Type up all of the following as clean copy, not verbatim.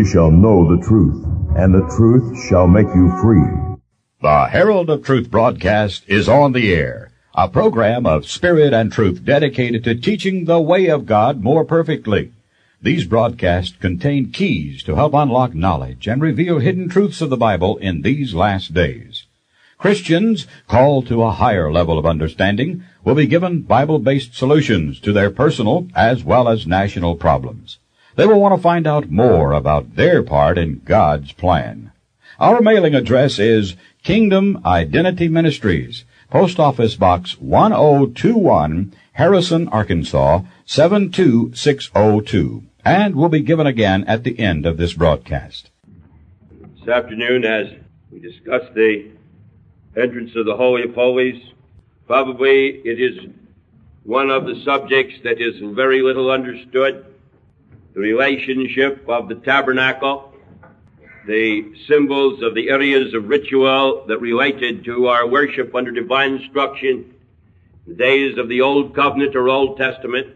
ye shall know the truth, and the truth shall make you free. The Herald of Truth broadcast is on the air, a program of spirit and truth dedicated to teaching the way of God more perfectly. These broadcasts contain keys to help unlock knowledge and reveal hidden truths of the Bible in these last days. Christians called to a higher level of understanding will be given Bible-based solutions to their personal as well as national problems. They will want to find out more about their part in God's plan. Our mailing address is Kingdom Identity Ministries, Post Office Box 1021, Harrison, Arkansas, 72602, and will be given again at the end of this broadcast. This afternoon, as we discuss the entrance of the Holy of Holies, probably it is one of the subjects that is very little understood. The relationship of the tabernacle, the symbols of the areas of ritual that related to our worship under divine instruction, the days of the Old Covenant or Old Testament,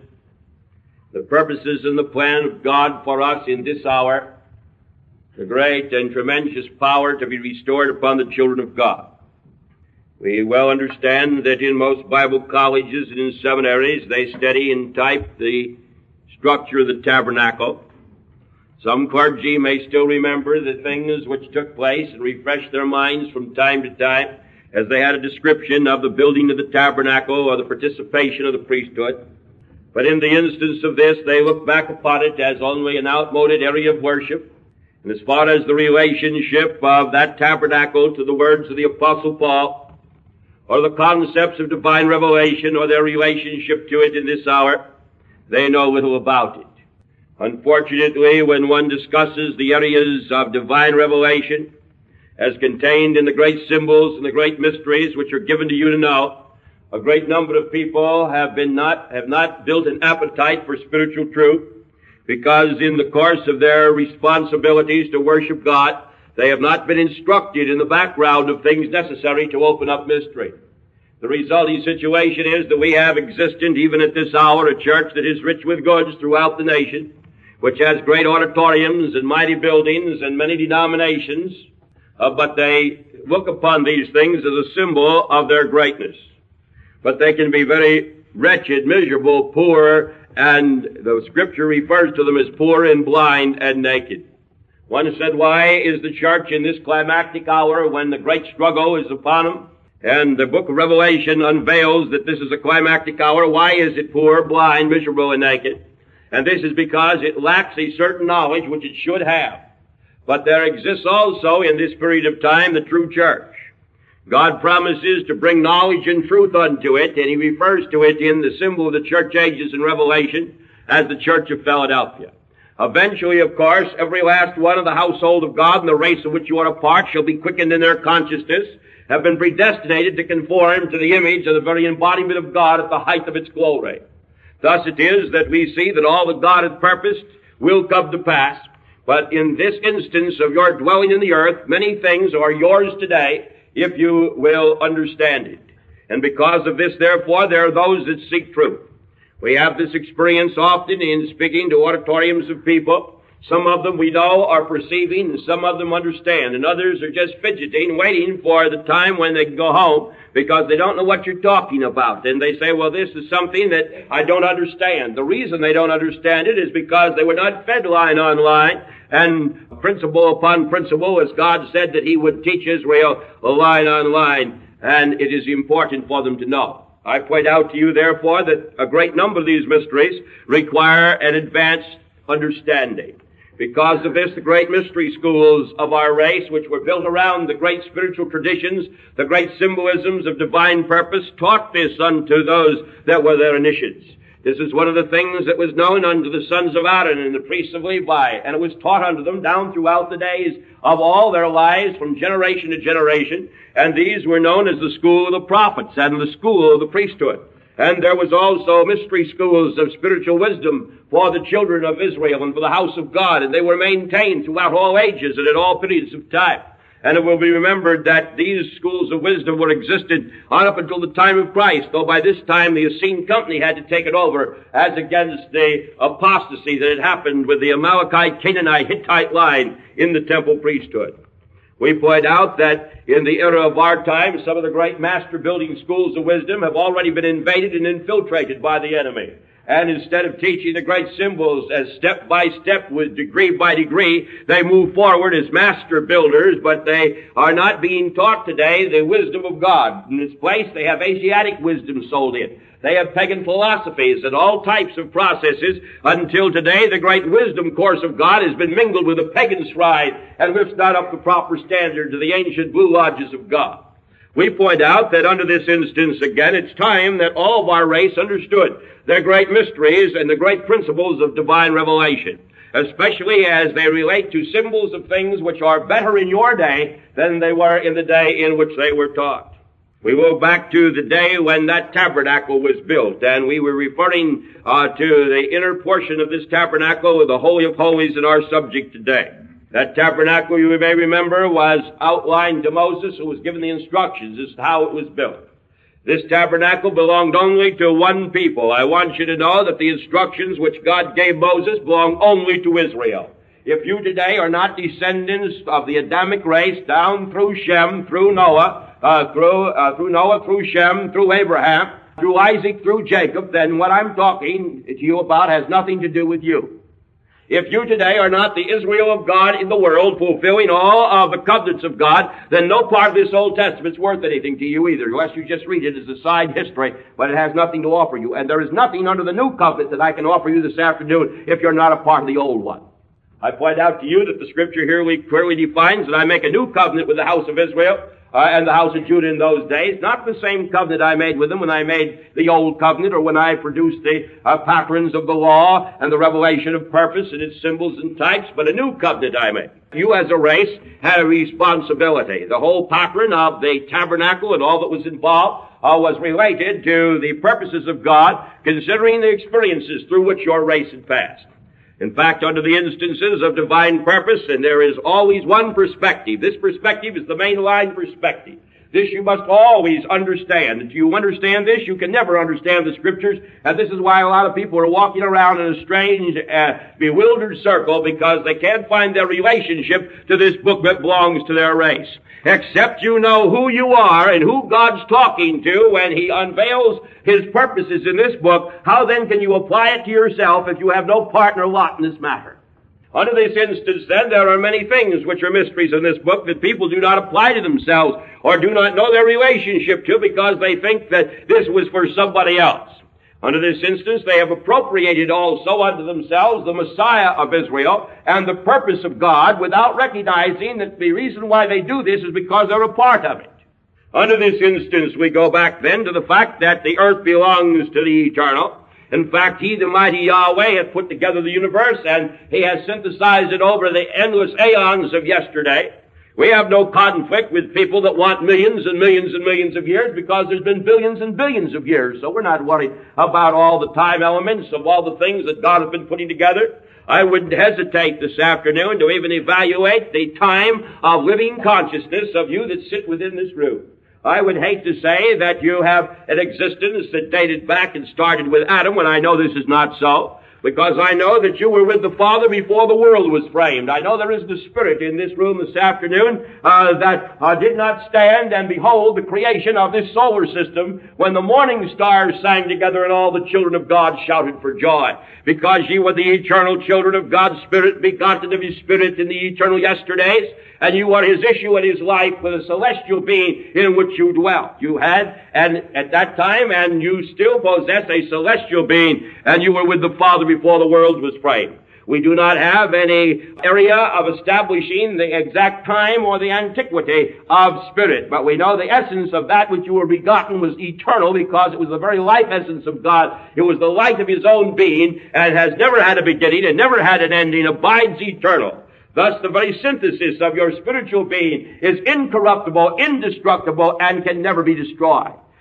the purposes and the plan of God for us in this hour, the great and tremendous power to be restored upon the children of God. We well understand that in most Bible colleges and in seminaries they study and type the structure of the tabernacle. Some clergy may still remember the things which took place and refresh their minds from time to time as they had a description of the building of the tabernacle or the participation of the priesthood. But in the instance of this, they look back upon it as only an outmoded area of worship. And as far as the relationship of that tabernacle to the words of the Apostle Paul, or the concepts of divine revelation, or their relationship to it in this hour, they know little about it. Unfortunately, when one discusses the areas of divine revelation as contained in the great symbols and the great mysteries which are given to you to know, a great number of people have not built an appetite for spiritual truth, because in the course of their responsibilities to worship God, they have not been instructed in the background of things necessary to open up mystery. The resulting situation is that we have existent, even at this hour, a church that is rich with goods throughout the nation, which has great auditoriums and mighty buildings and many denominations, but they look upon these things as a symbol of their greatness. But they can be very wretched, miserable, poor, and the Scripture refers to them as poor and blind and naked. One said, why is the church in this climactic hour when the great struggle is upon them? And the book of Revelation unveils that this is a climactic hour. Why is it poor, blind, miserable, and naked? And this is because it lacks a certain knowledge which it should have. But there exists also in this period of time the true church. God promises to bring knowledge and truth unto it, and He refers to it in the symbol of the church ages in Revelation as the Church of Philadelphia. Eventually, of course, every last one of the household of God and the race of which you are a part shall be quickened in their consciousness, have been predestinated to conform to the image of the very embodiment of God at the height of its glory. Thus it is that we see that all that God hath purposed will come to pass. But in this instance of your dwelling in the earth, many things are yours today if you will understand it. And because of this, therefore, there are those that seek truth. We have this experience often in speaking to auditoriums of people. Some of them we know are perceiving, and some of them understand, and others are just fidgeting, waiting for the time when they can go home because they don't know what you're talking about. And they say, well, this is something that I don't understand. The reason they don't understand it is because they were not fed line on line and principle upon principle, as God said that He would teach Israel line on line, and it is important for them to know. I point out to you, therefore, that a great number of these mysteries require an advanced understanding. Because of this, the great mystery schools of our race, which were built around the great spiritual traditions, the great symbolisms of divine purpose, taught this unto those that were their initiates. This is one of the things that was known unto the sons of Aaron and the priests of Levi, and it was taught unto them down throughout the days of all their lives from generation to generation, and these were known as the school of the prophets and the school of the priesthood. And there was also mystery schools of spiritual wisdom for the children of Israel and for the house of God, and they were maintained throughout all ages and at all periods of time. And it will be remembered that these schools of wisdom were existed on up until the time of Christ, though by this time the Essene Company had to take it over as against the apostasy that had happened with the Amalekite, Canaanite, Hittite line in the temple priesthood. We point out that in the era of our time, some of the great master building schools of wisdom have already been invaded and infiltrated by the enemy. And instead of teaching the great symbols as step by step, with degree by degree, they move forward as master builders, but they are not being taught today the wisdom of God. In its place, they have Asiatic wisdom sold in. They have pagan philosophies and all types of processes until today the great wisdom course of God has been mingled with the pagan shrine and lifts not up the proper standard to the ancient blue lodges of God. We point out that under this instance again, it's time that all of our race understood their great mysteries and the great principles of divine revelation, especially as they relate to symbols of things which are better in your day than they were in the day in which they were taught. We go back to the day when that tabernacle was built, and we were referring to the inner portion of this tabernacle with the Holy of Holies in our subject today. That tabernacle, you may remember, was outlined to Moses, who was given the instructions as to how it was built. This tabernacle belonged only to one people. I want you to know that the instructions which God gave Moses belong only to Israel. If you today are not descendants of the Adamic race down through Shem, through Noah, through Shem, through Abraham, through Isaac, through Jacob, then what I'm talking to you about has nothing to do with you. If you today are not the Israel of God in the world, fulfilling all of the covenants of God, then no part of this Old Testament's worth anything to you either, unless you just read it as a side history, but it has nothing to offer you. And there is nothing under the new covenant that I can offer you this afternoon if you're not a part of the old one. I point out to you that the Scripture here clearly defines that I make a new covenant with the house of Israel and the house of Judah in those days, not the same covenant I made with them when I made the old covenant or when I produced the patterns of the law and the revelation of purpose and its symbols and types, but a new covenant I made. You as a race had a responsibility. The whole pattern of the tabernacle and all that was involved was related to the purposes of God, considering the experiences through which your race had passed. In fact, under the instances of divine purpose, and there is always one perspective. This perspective is the mainline perspective. This you must always understand. If you understand this, you can never understand the Scriptures, and this is why a lot of people are walking around in a strange, bewildered circle, because they can't find their relationship to this book that belongs to their race. Except you know who you are and who God's talking to when He unveils His purposes in this book, how then can you apply it to yourself if you have no part nor lot in this matter? Under this instance, then, there are many things which are mysteries in this book that people do not apply to themselves or do not know their relationship to because they think that this was for somebody else. Under this instance, they have appropriated also unto themselves the Messiah of Israel and the purpose of God without recognizing that the reason why they do this is because they're a part of it. Under this instance, we go back then to the fact that the earth belongs to the eternal. In fact, He, the mighty Yahweh, has put together the universe and He has synthesized it over the endless aeons of yesterday. We have no conflict with people that want millions and millions and millions of years because there's been billions and billions of years. So we're not worried about all the time elements of all the things that God has been putting together. I wouldn't hesitate this afternoon to even evaluate the time of living consciousness of you that sit within this room. I would hate to say that you have an existence that dated back and started with Adam when I know this is not so. Because I know that you were with the Father before the world was framed. I know there is the Spirit in this room this afternoon that did not stand and behold the creation of this solar system when the morning stars sang together and all the children of God shouted for joy. Because ye were the eternal children of God's Spirit, begotten of His Spirit in the eternal yesterdays, and you are His issue and His life with a celestial being in which you dwelt. You had, and at that time, and you still possess a celestial being, and you were with the Father before the world was framed. We do not have any area of establishing the exact time or the antiquity of spirit, but we know the essence of that which you were begotten was eternal because it was the very life essence of God. It was the light of His own being and has never had a beginning and never had an ending, abides eternal. Thus, the very synthesis of your spiritual being is incorruptible, indestructible, and can never be destroyed.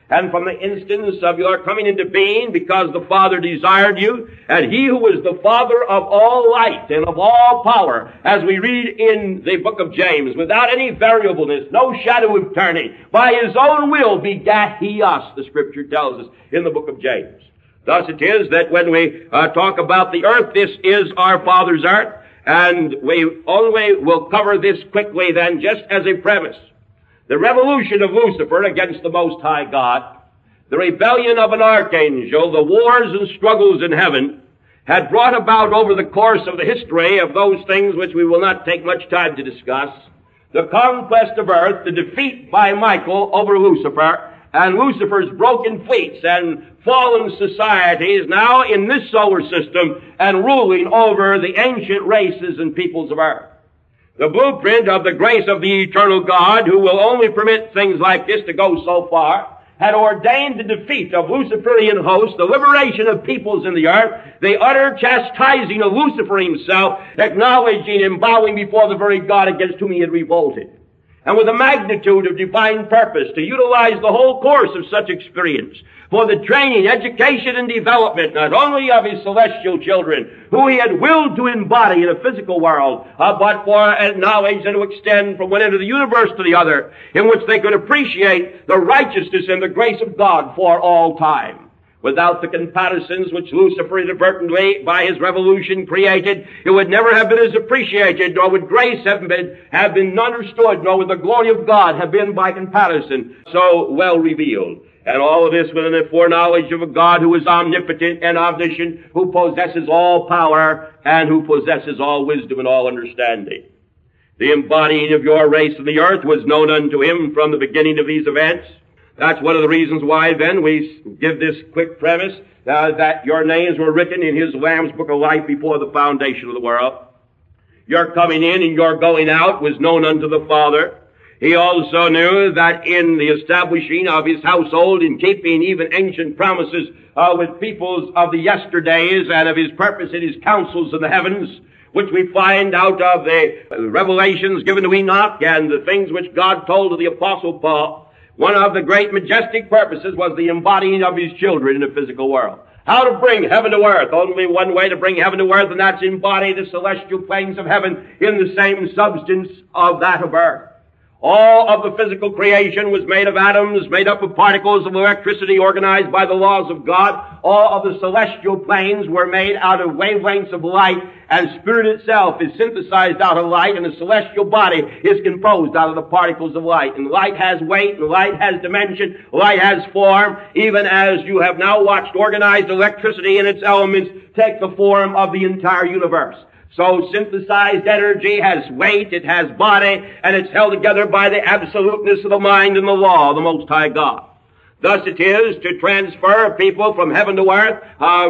and from the instance of your coming into being, because the Father desired you, and He who is the Father of all light and of all power, as we read in the book of James, without any variableness, no shadow of turning, by His own will begat He us, the Scripture tells us in the book of James. Thus it is that when we talk about the earth, this is our Father's earth, and we only will cover this quickly then, just as a premise. The revolution of Lucifer against the Most High God, the rebellion of an archangel, the wars and struggles in heaven, had brought about over the course of the history of those things which we will not take much time to discuss, the conquest of earth, the defeat by Michael over Lucifer, and Lucifer's broken fleets and fallen societies now in this solar system and ruling over the ancient races and peoples of earth. The blueprint of the grace of the eternal God, who will only permit things like this to go so far, had ordained the defeat of Luciferian hosts, the liberation of peoples in the earth, the utter chastising of Lucifer himself, acknowledging and bowing before the very God against whom he had revolted. And with a magnitude of divine purpose to utilize the whole course of such experience for the training, education, and development not only of his celestial children, who he had willed to embody in a physical world, but for knowledge and to extend from one end of the universe to the other, in which they could appreciate the righteousness and the grace of God for all time. Without the comparisons which Lucifer inadvertently, by his revolution, created, it would never have been as appreciated, nor would grace have been understood, nor would the glory of God have been, by comparison, so well revealed. And all of this within the foreknowledge of a God who is omnipotent and omniscient, who possesses all power, and who possesses all wisdom and all understanding. The embodying of your race in the earth was known unto him from the beginning of these events. That's one of the reasons why, then, we give this quick premise, that your names were written in his Lamb's Book of Life before the foundation of the world. Your coming in and your going out was known unto the Father. He also knew that in the establishing of his household, in keeping even ancient promises with peoples of the yesterdays, and of his purpose in his counsels in the heavens, which we find out of the revelations given to Enoch and the things which God told to the Apostle Paul, one of the great majestic purposes was the embodying of his children in the physical world. How to bring heaven to earth. Only one way to bring heaven to earth, and that's embody the celestial planes of heaven in the same substance of that of earth. All of the physical creation was made of atoms, made up of particles of electricity organized by the laws of God. All of the celestial planes were made out of wavelengths of light, and spirit itself is synthesized out of light, and the celestial body is composed out of the particles of light. And light has weight, and light has dimension, light has form, even as you have now watched organized electricity and its elements take the form of the entire universe. So synthesized energy has weight, it has body, and it's held together by the absoluteness of the mind and the law of the Most High God. Thus it is to transfer people from heaven to earth,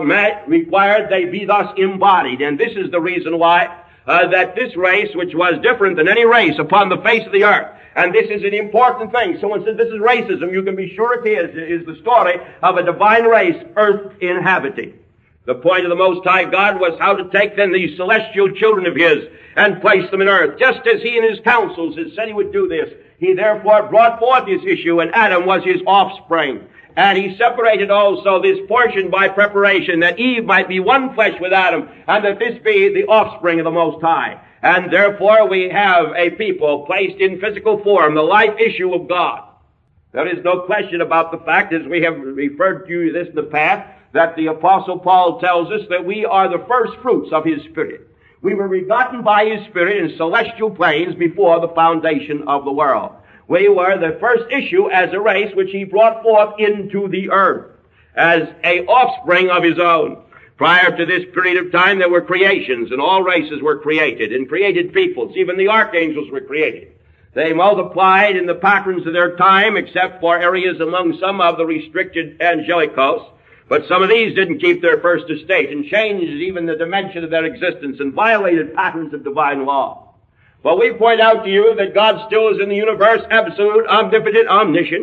required they be thus embodied. And this is the reason why that this race, which was different than any race upon the face of the earth, and this is an important thing. Someone says this is racism, you can be sure it is the story of a divine race, earth inhabiting. The point of the Most High God was how to take then these celestial children of his and place them in earth, just as he in his counsels had said he would do this. He therefore brought forth this issue, and Adam was his offspring. And he separated also this portion by preparation, that Eve might be one flesh with Adam, and that this be the offspring of the Most High. And therefore we have a people placed in physical form, the life issue of God. There is no question about the fact, as we have referred to this in the past, that the Apostle Paul tells us that we are the first fruits of his Spirit. We were begotten by his Spirit in celestial planes before the foundation of the world. We were the first issue as a race which he brought forth into the earth as a offspring of his own. Prior to this period of time, there were creations, and all races were created, and created peoples. Even the archangels were created. They multiplied in the patterns of their time, except for areas among some of the restricted angelic hosts. But some of these didn't keep their first estate and changed even the dimension of their existence and violated patterns of divine law. But we point out to you that God still is in the universe, absolute, omnipotent, omniscient.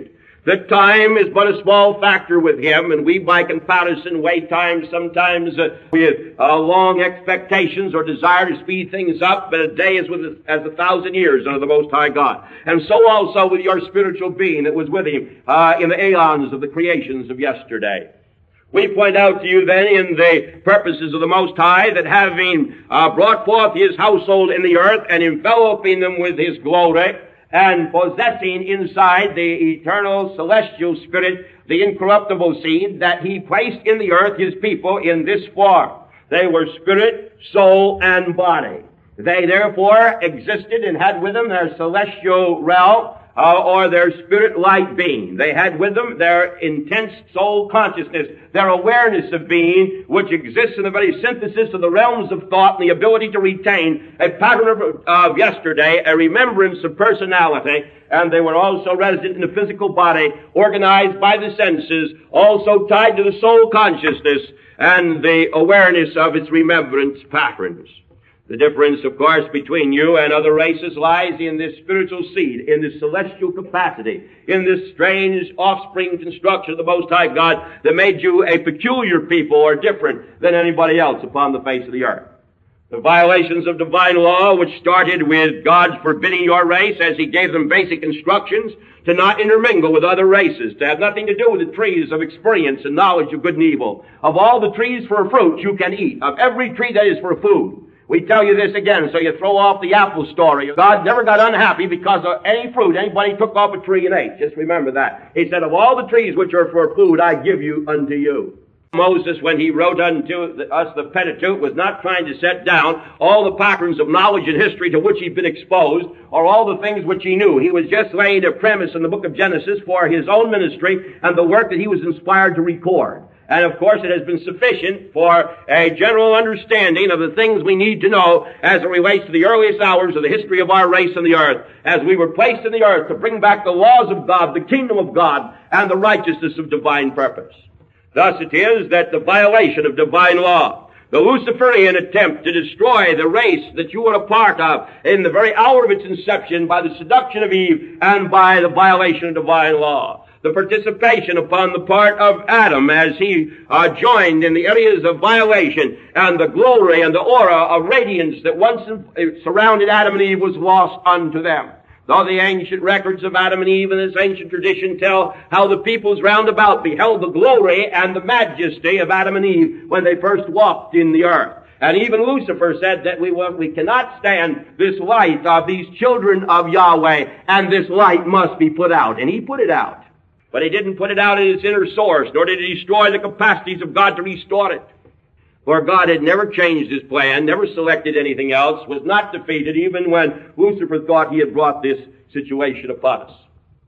that time is but a small factor with him, and we by comparison wait time sometimes with long expectations or desire to speed things up, but a day is as 1,000 years under the Most High God. And so also with your spiritual being that was with him in the aeons of the creations of yesterday. We point out to you then in the purposes of the Most High that having brought forth his household in the earth and enveloping them with his glory, and possessing inside the eternal celestial spirit, the incorruptible seed, that he placed in the earth his people in this form. They were spirit, soul, and body. They therefore existed and had with them their celestial realm, or their spirit light being. They had with them their intense soul consciousness, their awareness of being, which exists in the very synthesis of the realms of thought and the ability to retain a pattern of yesterday, a remembrance of personality, and they were also resident in the physical body, organized by the senses, also tied to the soul consciousness and the awareness of its remembrance patterns. The difference, of course, between you and other races lies in this spiritual seed, in this celestial capacity, in this strange offspring construction of the Most High God that made you a peculiar people or different than anybody else upon the face of the earth. The violations of divine law, which started with God forbidding your race as he gave them basic instructions to not intermingle with other races, to have nothing to do with the trees of experience and knowledge of good and evil. Of all the trees for fruit you can eat, of every tree that is for food. We tell you this again, so you throw off the apple story. God never got unhappy because of any fruit anybody took off a tree and ate. Just remember that. He said, of all the trees which are for food, I give you unto you. Moses, when he wrote unto us the Pentateuch, was not trying to set down all the patterns of knowledge and history to which he'd been exposed, or all the things which he knew. He was just laying a premise in the book of Genesis for his own ministry and the work that he was inspired to record. And of course it has been sufficient for a general understanding of the things we need to know as it relates to the earliest hours of the history of our race on the earth, as we were placed in the earth to bring back the laws of God, the kingdom of God, and the righteousness of divine purpose. Thus it is that the violation of divine law, the Luciferian attempt to destroy the race that you were a part of in the very hour of its inception by the seduction of Eve and by the violation of divine law, the participation upon the part of Adam as he joined in the areas of violation, and the glory and the aura of radiance that once surrounded Adam and Eve was lost unto them. Though the ancient records of Adam and Eve and this ancient tradition tell how the peoples round about beheld the glory and the majesty of Adam and Eve when they first walked in the earth. And even Lucifer said that we cannot stand this light of these children of Yahweh, and this light must be put out. And he put it out. But he didn't put it out in its inner source, nor did he destroy the capacities of God to restore it. For God had never changed his plan, never selected anything else, was not defeated even when Lucifer thought he had brought this situation upon us.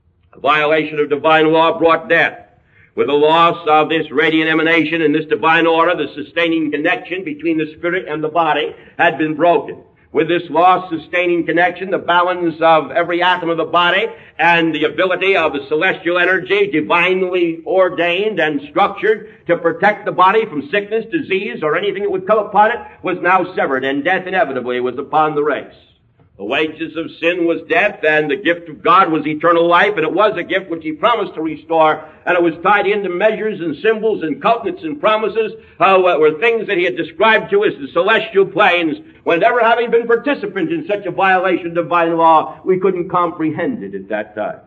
A violation of divine law brought death. With the loss of this radiant emanation and this divine order, the sustaining connection between the spirit and the body had been broken. With this lost sustaining connection, the balance of every atom of the body and the ability of the celestial energy divinely ordained and structured to protect the body from sickness, disease, or anything that would come upon it was now severed, and death inevitably was upon the race. The wages of sin was death, and the gift of God was eternal life, and it was a gift which he promised to restore, and it was tied into measures and symbols and covenants and promises, were things that he had described to us as celestial planes, when never having been participant in such a violation of divine law, we couldn't comprehend it at that time.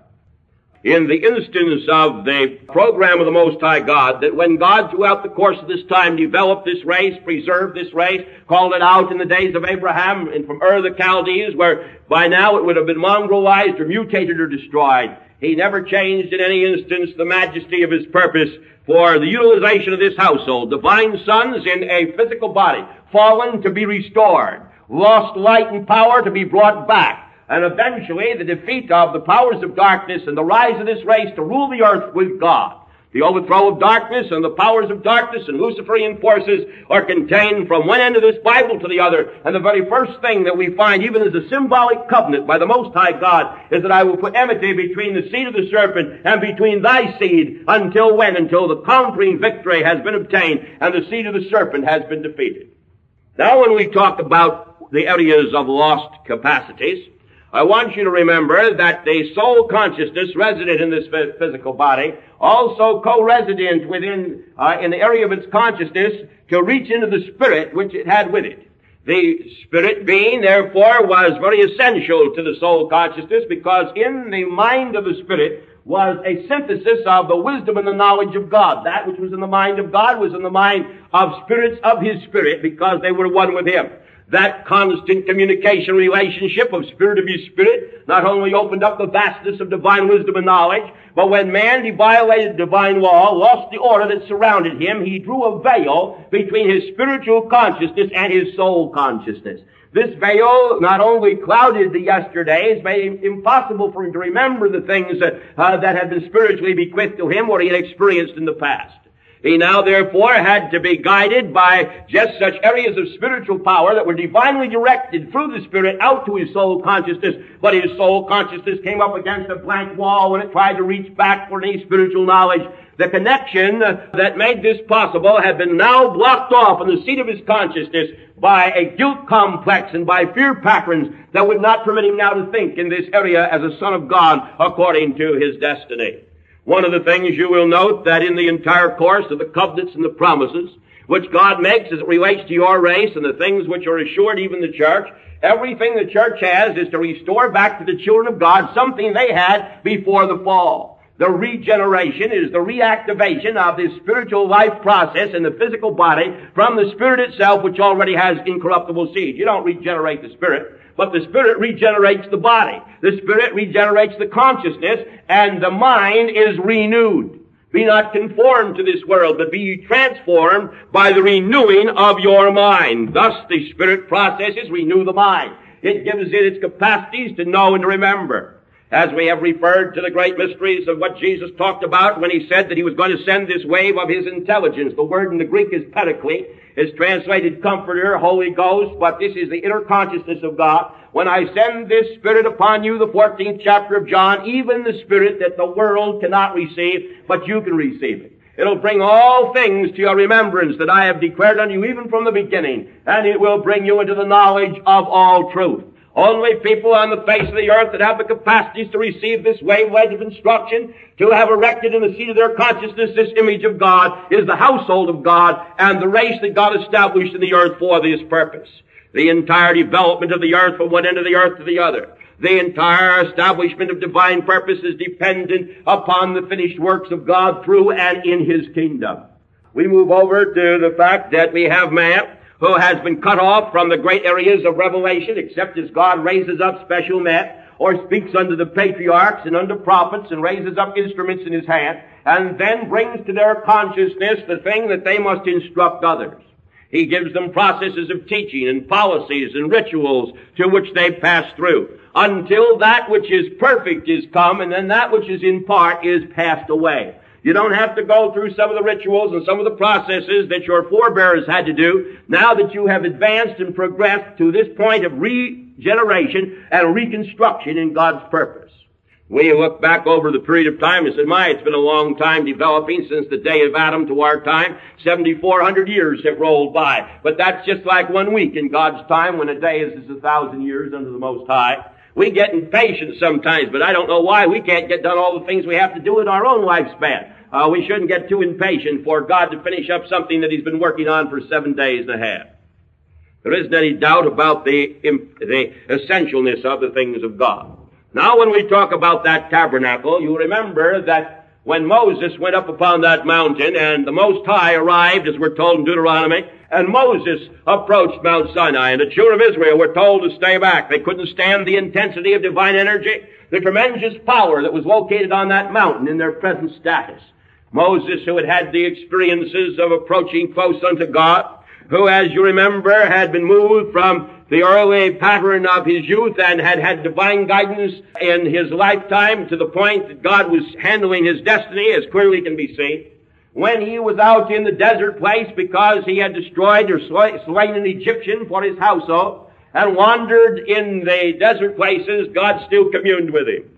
In the instance of the program of the Most High God, that when God throughout the course of this time developed this race, preserved this race, called it out in the days of Abraham and from Ur the Chaldees, where by now it would have been mongrelized or mutated or destroyed, he never changed in any instance the majesty of his purpose for the utilization of this household. Divine sons in a physical body, fallen to be restored, lost light and power to be brought back, and eventually the defeat of the powers of darkness and the rise of this race to rule the earth with God. The overthrow of darkness and the powers of darkness and Luciferian forces are contained from one end of this Bible to the other. And the very first thing that we find, even as a symbolic covenant by the Most High God, is that I will put enmity between the seed of the serpent and between thy seed. Until when? Until the conquering victory has been obtained and the seed of the serpent has been defeated. Now when we talk about the areas of lost capacities, I want you to remember that the soul consciousness resident in this physical body, also co-resident within, in the area of its consciousness, to reach into the spirit which it had with it. The spirit being, therefore, was very essential to the soul consciousness, because in the mind of the spirit was a synthesis of the wisdom and the knowledge of God. That which was in the mind of God was in the mind of spirits of His Spirit, because they were one with Him. That constant communication relationship of spirit of His Spirit not only opened up the vastness of divine wisdom and knowledge, but when man violated divine law, lost the order that surrounded him, he drew a veil between his spiritual consciousness and his soul consciousness. This veil not only clouded the yesterdays, made it impossible for him to remember the things that had been spiritually bequeathed to him or he had experienced in the past. He now, therefore, had to be guided by just such areas of spiritual power that were divinely directed through the Spirit out to his soul consciousness, but his soul consciousness came up against a blank wall when it tried to reach back for any spiritual knowledge. The connection that made this possible had been now blocked off in the seat of his consciousness by a guilt complex and by fear patterns that would not permit him now to think in this area as a son of God according to his destiny. One of the things you will note that in the entire course of the covenants and the promises which God makes as it relates to your race and the things which are assured even the church, everything the church has is to restore back to the children of God something they had before the fall. The regeneration is the reactivation of this spiritual life process in the physical body from the Spirit itself, which already has incorruptible seed. You don't regenerate the Spirit, but the Spirit regenerates the body. The Spirit regenerates the consciousness, and the mind is renewed. Be not conformed to this world, but be ye transformed by the renewing of your mind. Thus the Spirit processes renew the mind. It gives it its capacities to know and to remember. As we have referred to the great mysteries of what Jesus talked about when He said that He was going to send this wave of His intelligence. The word in the Greek is paraclete. It's translated Comforter, Holy Ghost, but this is the inner consciousness of God. When I send this Spirit upon you, the 14th chapter of John, even the Spirit that the world cannot receive, but you can receive it. It'll bring all things to your remembrance that I have declared unto you even from the beginning, and it will bring you into the knowledge of all truth. Only people on the face of the earth that have the capacities to receive this wavelength of instruction, to have erected in the seat of their consciousness this image of God, is the household of God and the race that God established in the earth for this purpose. The entire development of the earth from one end of the earth to the other. The entire establishment of divine purpose is dependent upon the finished works of God through and in His kingdom. We move over to the fact that we have man who has been cut off from the great areas of revelation, except as God raises up special men, or speaks unto the patriarchs and unto prophets, and raises up instruments in His hand, and then brings to their consciousness the thing that they must instruct others. He gives them processes of teaching and policies and rituals to which they pass through, until that which is perfect is come, and then that which is in part is passed away. You don't have to go through some of the rituals and some of the processes that your forebears had to do now that you have advanced and progressed to this point of regeneration and reconstruction in God's purpose. We look back over the period of time and said, it's been a long time developing since the day of Adam to our time. 7,400 years have rolled by. But that's just like 1 week in God's time when a day is 1,000 years under the Most High. We get impatient sometimes, but I don't know why we can't get done all the things we have to do in our own lifespan. We shouldn't get too impatient for God to finish up something that He's been working on for 7 days and a half. There isn't any doubt about the essentialness of the things of God. Now when we talk about that tabernacle, you remember that when Moses went up upon that mountain and the Most High arrived, as we're told in Deuteronomy, and Moses approached Mount Sinai, and the children of Israel were told to stay back. They couldn't stand the intensity of divine energy, the tremendous power that was located on that mountain in their present status. Moses, who had had the experiences of approaching close unto God, who, as you remember, had been moved from the early pattern of his youth and had had divine guidance in his lifetime to the point that God was handling his destiny, as clearly can be seen. When he was out in the desert place because he had destroyed or slain an Egyptian for his household and wandered in the desert places, God still communed with him.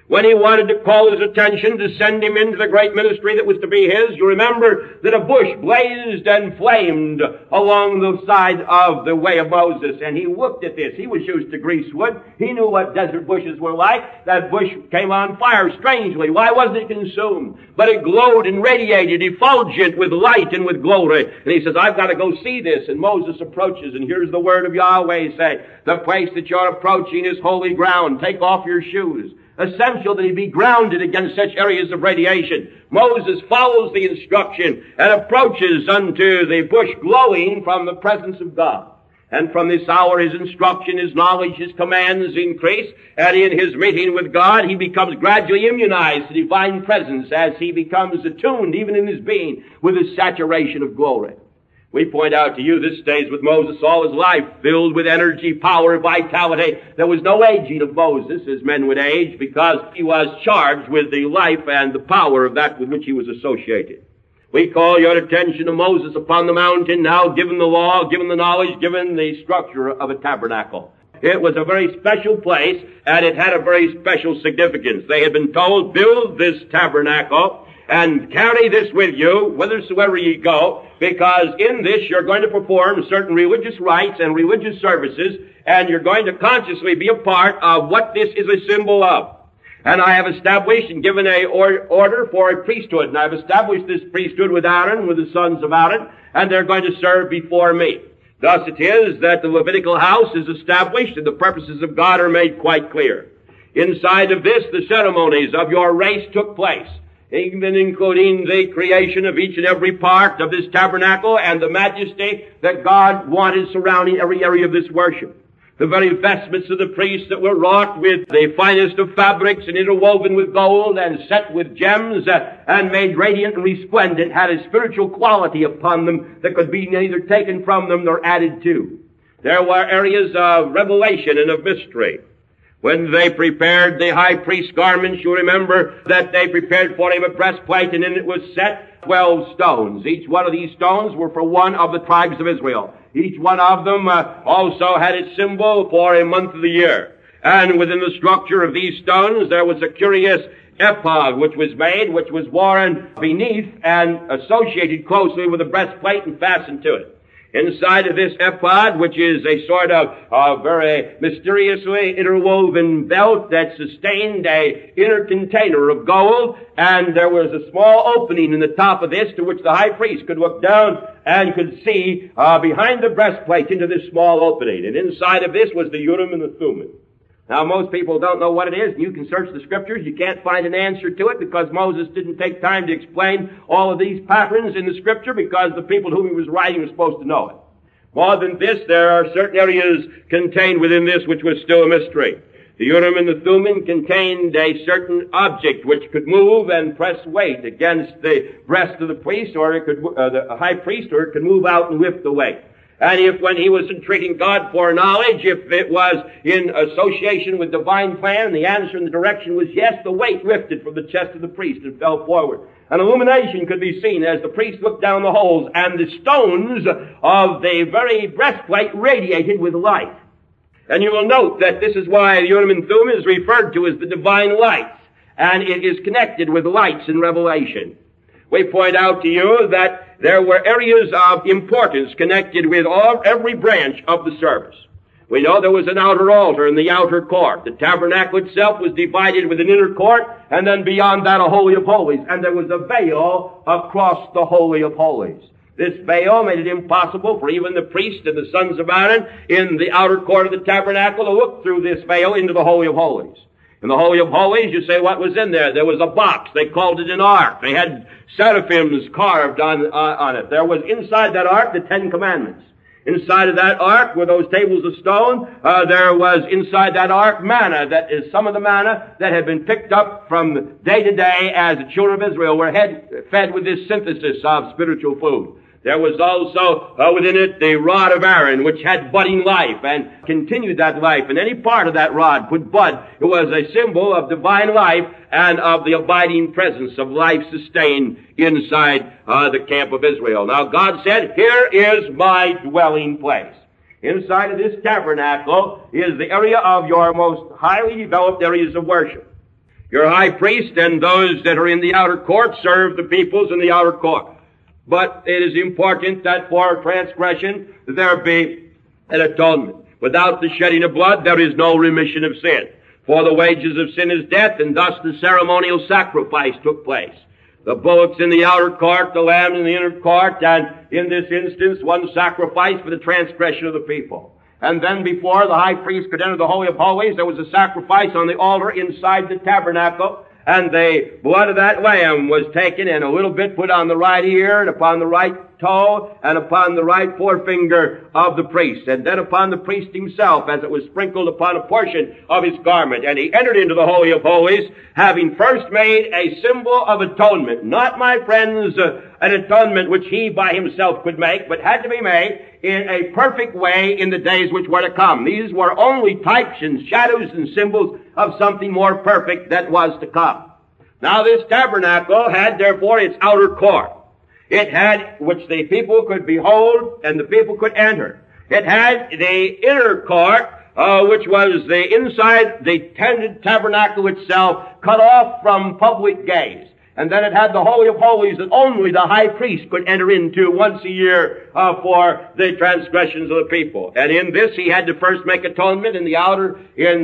When he wanted to call his attention to send him into the great ministry that was to be his, you remember that a bush blazed and flamed along the side of the way of Moses, and he looked at this. He was used to greasewood. He knew what desert bushes were like. That bush came on fire strangely. Why wasn't it consumed? But it glowed and radiated, effulgent with light and with glory. And he says, I've got to go see this. And Moses approaches, and here's the word of Yahweh say, the place that you're approaching is holy ground. Take off your shoes. Essential that he be grounded against such areas of radiation. Moses follows the instruction and approaches unto the bush glowing from the presence of God. And from this hour his instruction, his knowledge, his commands increase, and in his meeting with God he becomes gradually immunized to divine presence as he becomes attuned even in his being with his saturation of glory. We point out to you this stays with Moses all his life, filled with energy, power, vitality. There was no aging of Moses as men would age because he was charged with the life and the power of that with which he was associated. We call your attention to Moses upon the mountain now, given the law, given the knowledge, given the structure of a tabernacle. It was a very special place, and it had a very special significance. They had been told, build this tabernacle and carry this with you whithersoever ye go, because in this you're going to perform certain religious rites and religious services, and you're going to consciously be a part of what this is a symbol of. And I have established and given a order for a priesthood, and I've established this priesthood with Aaron, with the sons of Aaron, and they're going to serve before me. Thus it is that the Levitical house is established, and the purposes of God are made quite clear. Inside of this, the ceremonies of your race took place, even including the creation of each and every part of this tabernacle and the majesty that God wanted surrounding every area of this worship. The very vestments of the priests that were wrought with the finest of fabrics and interwoven with gold and set with gems and made radiant and resplendent had a spiritual quality upon them that could be neither taken from them nor added to. There were areas of revelation and of mystery. When they prepared the high priest's garments, you remember that they prepared for him a breastplate, and in it was set 12 stones. Each one of these stones were for one of the tribes of Israel. Each one of them also had its symbol for a month of the year. And within the structure of these stones, there was a curious ephod which was made, which was worn beneath and associated closely with the breastplate and fastened to it. Inside of this ephod, which is a sort of very mysteriously interwoven belt that sustained a inner container of gold, and there was a small opening in the top of this to which the high priest could look down and could see behind the breastplate into this small opening. And inside of this was the Urim and the Thummim. Now, most people don't know what it is. You can search the scriptures. You can't find an answer to it because Moses didn't take time to explain all of these patterns in the scripture because the people to whom he was writing were supposed to know it. More than this, there are certain areas contained within this which was still a mystery. The Urim and the Thummim contained a certain object which could move and press weight against the breast of the priest, or it could, the high priest, or it could move out and lift the weight. And if when he was entreating God for knowledge, if it was in association with divine plan, the answer and the direction was yes, the weight lifted from the chest of the priest and fell forward. An illumination could be seen as the priest looked down the holes, and the stones of the very breastplate radiated with light. And you will note that this is why the Urim and Thummim is referred to as the divine lights, and it is connected with lights in Revelation. We point out to you that there were areas of importance connected with every branch of the service. We know there was an outer altar in the outer court. The tabernacle itself was divided with an inner court, and then beyond that a Holy of Holies. And there was a veil across the Holy of Holies. This veil made it impossible for even the priest and the sons of Aaron in the outer court of the tabernacle to look through this veil into the Holy of Holies. In the Holy of Holies, you say, what was in there? There was a box. They called it an ark. They had seraphims carved on it. There was inside that ark the Ten Commandments. Inside of that ark were those tables of stone. There was inside that ark manna, that is some of the manna that had been picked up from day to day as the children of Israel were fed with this synthesis of spiritual food. There was also within it the rod of Aaron, which had budding life and continued that life. And any part of that rod could bud. It was a symbol of divine life and of the abiding presence of life sustained inside the camp of Israel. Now God said, here is my dwelling place. Inside of this tabernacle is the area of your most highly developed areas of worship. Your high priest and those that are in the outer court serve the peoples in the outer court. But it is important that for transgression there be an atonement. Without the shedding of blood there is no remission of sin. For the wages of sin is death, and thus the ceremonial sacrifice took place. The bullocks in the outer court, the lamb in the inner court, and in this instance one sacrifice for the transgression of the people. And then before the high priest could enter the Holy of Holies, there was a sacrifice on the altar inside the tabernacle, and the blood of that lamb was taken and a little bit put on the right ear and upon the right toe and upon the right forefinger of the priest, and then upon the priest himself as it was sprinkled upon a portion of his garment. And he entered into the Holy of Holies, having first made a symbol of atonement. Not, my friends, an atonement which he by himself could make, but had to be made in a perfect way in the days which were to come. These were only types and shadows and symbols of something more perfect that was to come. Now this tabernacle had therefore its outer court. It had, which the people could behold and the people could enter. It had the inner court, which was the inside, the tended tabernacle itself, cut off from public gaze. And then it had the Holy of Holies that only the high priest could enter into once a year for the transgressions of the people. And in this he had to first make atonement in the outer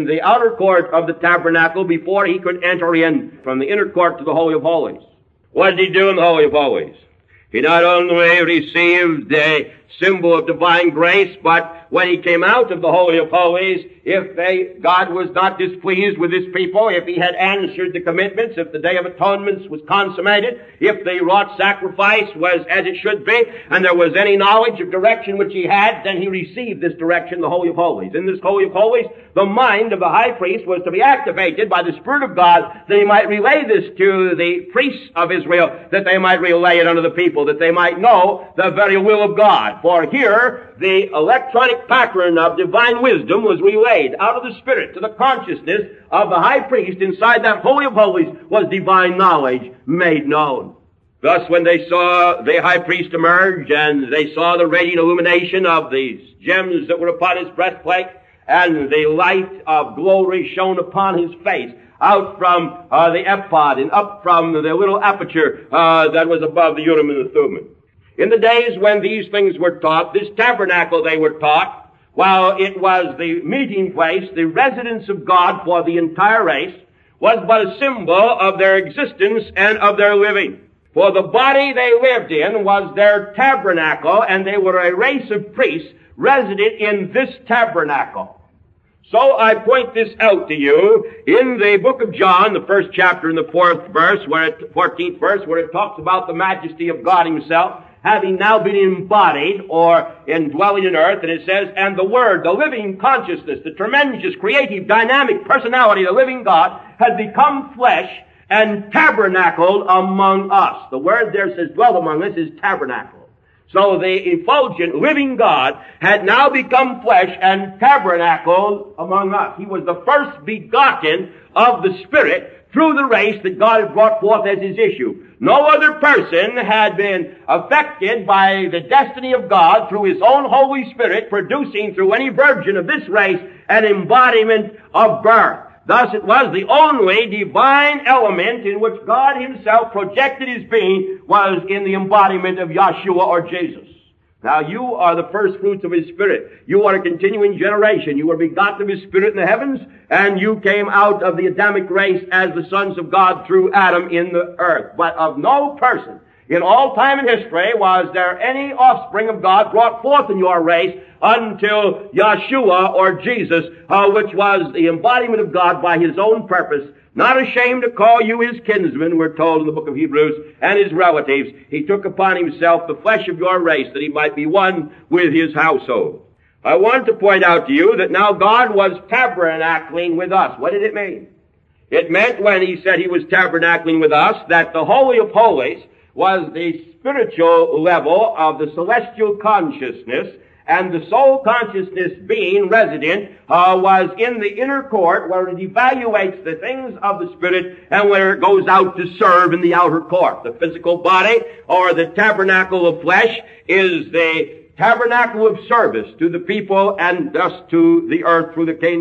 court of the tabernacle before he could enter in from the inner court to the Holy of Holies. What did he do in the Holy of Holies? He not only received a symbol of divine grace, but when he came out of the Holy of Holies, if God was not displeased with his people, if he had answered the commitments, if the Day of Atonements was consummated, if the wrought sacrifice was as it should be, and there was any knowledge of direction which he had, then he received this direction, the Holy of Holies. In this Holy of Holies, the mind of the high priest was to be activated by the Spirit of God, that he might relay this to the priests of Israel, that they might relay it unto the people, that they might know the very will of God. For here, the electronic pattern of divine wisdom was relayed out of the Spirit to the consciousness of the high priest inside that Holy of Holies was divine knowledge made known. Thus, when they saw the high priest emerge and they saw the radiant illumination of these gems that were upon his breastplate and the light of glory shone upon his face, out from the ephod and up from the little aperture that was above the urim and the thummim. In the days when these things were taught, this tabernacle they were taught, while it was the meeting place, the residence of God for the entire race, was but a symbol of their existence and of their living. For the body they lived in was their tabernacle, and they were a race of priests resident in this tabernacle. So I point this out to you in the book of John, the first chapter and the 14th verse, where it talks about the majesty of God himself, having now been embodied or indwelling in earth, and it says, and the Word, the living consciousness, the tremendous, creative, dynamic personality of the living God, has become flesh and tabernacled among us. The word there says dwell among us is tabernacle. So the effulgent, living God had now become flesh and tabernacled among us. He was the first begotten of the Spirit through the race that God had brought forth as his issue. No other person had been affected by the destiny of God through his own Holy Spirit, producing through any virgin of this race an embodiment of birth. Thus it was the only divine element in which God himself projected his being was in the embodiment of Yeshua or Jesus. Now you are the first fruits of his Spirit. You are a continuing generation. You were begotten of his Spirit in the heavens, and you came out of the Adamic race as the sons of God through Adam in the earth. But of no person in all time and history was there any offspring of God brought forth in your race until Yeshua or Jesus, which was the embodiment of God by his own purpose, not ashamed to call you his kinsmen, we're told in the book of Hebrews, and his relatives. He took upon himself the flesh of your race that he might be one with his household. I want to point out to you that now God was tabernacling with us. What did it mean? It meant when he said he was tabernacling with us that the Holy of Holies was the spiritual level of the celestial consciousness, and the soul consciousness being resident was in the inner court where it evaluates the things of the Spirit and where it goes out to serve in the outer court. The physical body or the tabernacle of flesh is the tabernacle of service to the people and thus to the earth through the kingdom.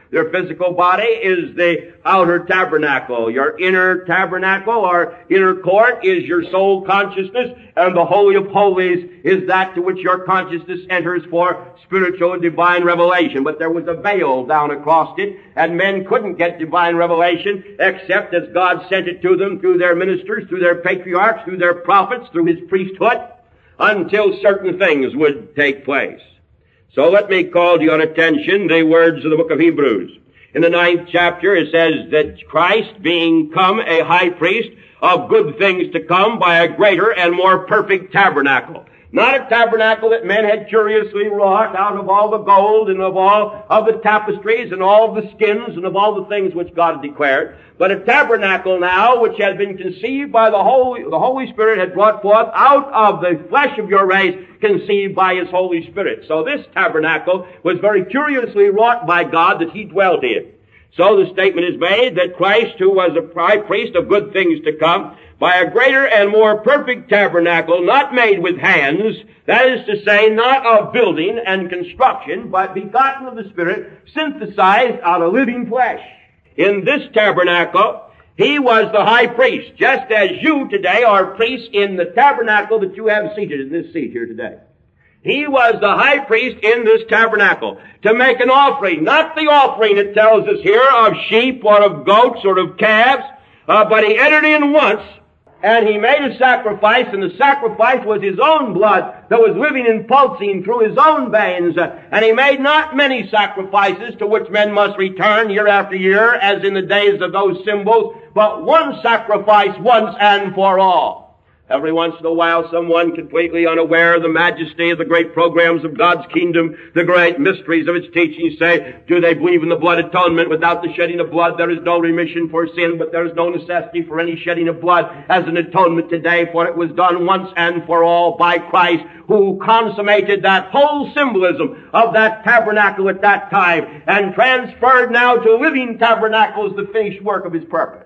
Your physical body is the outer tabernacle. Your inner tabernacle or inner court is your soul consciousness, and the Holy of Holies is that to which your consciousness enters for spiritual and divine revelation. But there was a veil down across it, and men couldn't get divine revelation except as God sent it to them through their ministers, through their patriarchs, through their prophets, through His priesthood, until certain things would take place. So let me call to your attention the words of the book of Hebrews. In the 9th chapter it says that Christ being come a high priest of good things to come by a greater and more perfect tabernacle. Not a tabernacle that men had curiously wrought out of all the gold and of all of the tapestries and all of the skins and of all the things which God had declared, but a tabernacle now which had been conceived by the Holy Spirit had brought forth out of the flesh of your race, conceived by His Holy Spirit. So this tabernacle was very curiously wrought by God that He dwelt in. So the statement is made that Christ, who was a high priest of good things to come, by a greater and more perfect tabernacle, not made with hands, that is to say, not of building and construction, but begotten of the Spirit, synthesized out of living flesh. In this tabernacle, He was the high priest, just as you today are priests in the tabernacle that you have seated in this seat here today. He was the high priest in this tabernacle to make an offering, not the offering it tells us here of sheep or of goats or of calves, but He entered in once and He made a sacrifice, and the sacrifice was His own blood that was living and pulsing through His own veins. And He made not many sacrifices to which men must return year after year, as in the days of those symbols, but one sacrifice once and for all. Every once in a while, someone completely unaware of the majesty of the great programs of God's kingdom, the great mysteries of its teaching, say, do they believe in the blood atonement? Without the shedding of blood, there is no remission for sin, but there is no necessity for any shedding of blood as an atonement today, for it was done once and for all by Christ, who consummated that whole symbolism of that tabernacle at that time, and transferred now to living tabernacles the finished work of His purpose.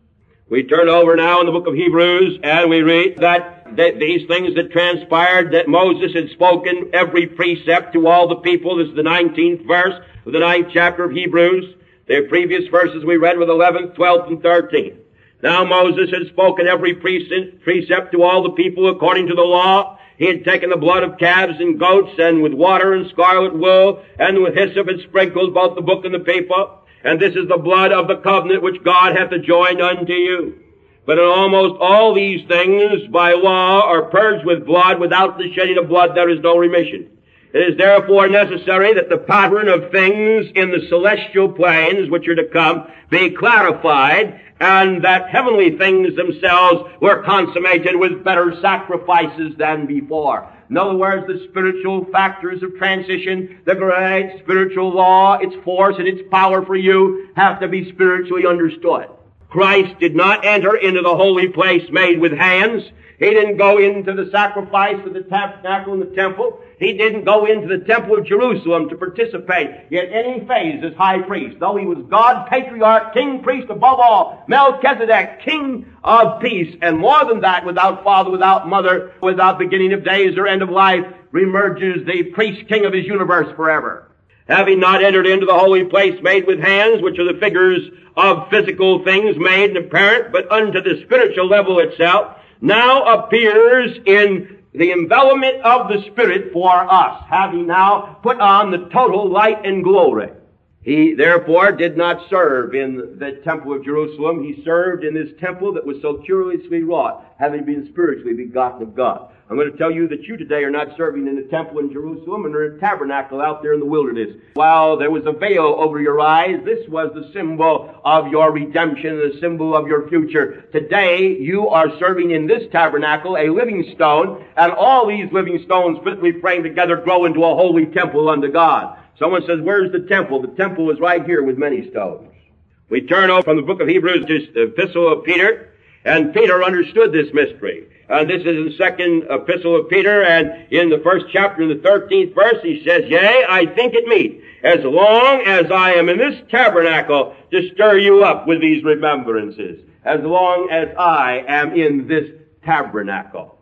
We turn over now in the book of Hebrews, and we read that these things that transpired, that Moses had spoken every precept to all the people. This is the 19th verse of the 9th chapter of Hebrews. The previous verses we read were the 11th, 12th, and 13th. Now Moses had spoken every precept to all the people according to the law. He had taken the blood of calves and goats, and with water and scarlet wool, and with hyssop had sprinkled both the book and the people. And this is the blood of the covenant which God hath adjoined unto you. But in almost all these things by law are purged with blood. Without the shedding of blood there is no remission. It is therefore necessary that the pattern of things in the celestial planes which are to come be clarified, and that heavenly things themselves were consummated with better sacrifices than before. In other words, the spiritual factors of transition, the great spiritual law, its force and its power for you have to be spiritually understood. Christ did not enter into the holy place made with hands. He didn't go into the sacrifice of the tabernacle in the temple. He didn't go into the temple of Jerusalem to participate in any phase as high priest. Though he was God, patriarch, king, priest, above all, Melchizedek, king of peace, and more than that, without father, without mother, without beginning of days or end of life, remerges the priest king of His universe forever. Having not entered into the holy place made with hands, which are the figures of physical things made and apparent, but unto the spiritual level itself, now appears in the envelopment of the Spirit for us, having now put on the total light and glory. He therefore did not serve in the temple of Jerusalem. He served in this temple that was so curiously wrought, having been spiritually begotten of God. I'm going to tell you that you today are not serving in the temple in Jerusalem and are in a tabernacle out there in the wilderness. While there was a veil over your eyes, this was the symbol of your redemption, the symbol of your future. Today, you are serving in this tabernacle, a living stone, and all these living stones fitly framed together grow into a holy temple unto God. Someone says, where's the temple? The temple is right here with many stones. We turn over from the book of Hebrews to the epistle of Peter, and Peter understood this mystery. And this is in the second epistle of Peter, and in the first chapter, in the 13th verse, he says, Yea, I think it meet, as long as I am in this tabernacle, to stir you up with these remembrances. As long as I am in this tabernacle.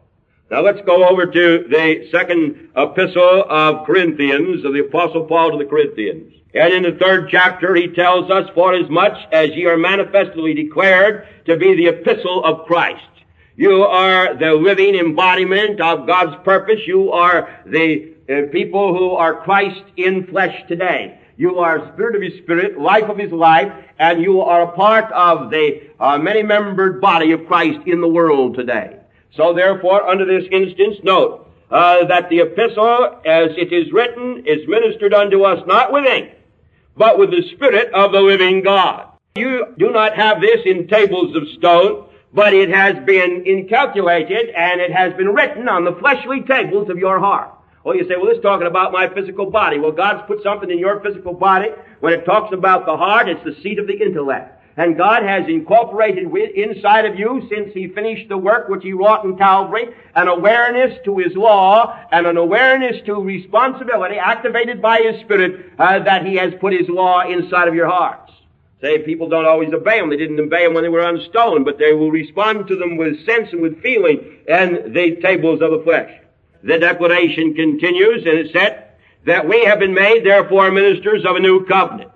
Now let's go over to the second epistle of Corinthians, of the Apostle Paul to the Corinthians. And in the 3rd chapter he tells us, "Forasmuch as ye are manifestly declared to be the epistle of Christ." You are the living embodiment of God's purpose. You are the people who are Christ in flesh today. You are spirit of His Spirit, life of His life, and you are a part of the many-membered body of Christ in the world today. So therefore, under this instance, note that the epistle, as it is written, is ministered unto us not with ink, but with the Spirit of the living God. You do not have this in tables of stone, but it has been incalculated and it has been written on the fleshly tables of your heart. Well, you say, well, this is talking about my physical body. Well, God's put something in your physical body. When it talks about the heart, it's the seat of the intellect. And God has incorporated inside of you, since He finished the work which He wrought in Calvary, an awareness to His law and an awareness to responsibility activated by His Spirit that He has put His law inside of your hearts. Say, people don't always obey them. They didn't obey them when they were on stone, but they will respond to them with sense and with feeling and the tables of the flesh. The declaration continues, and it said that we have been made, therefore, ministers of a new covenant.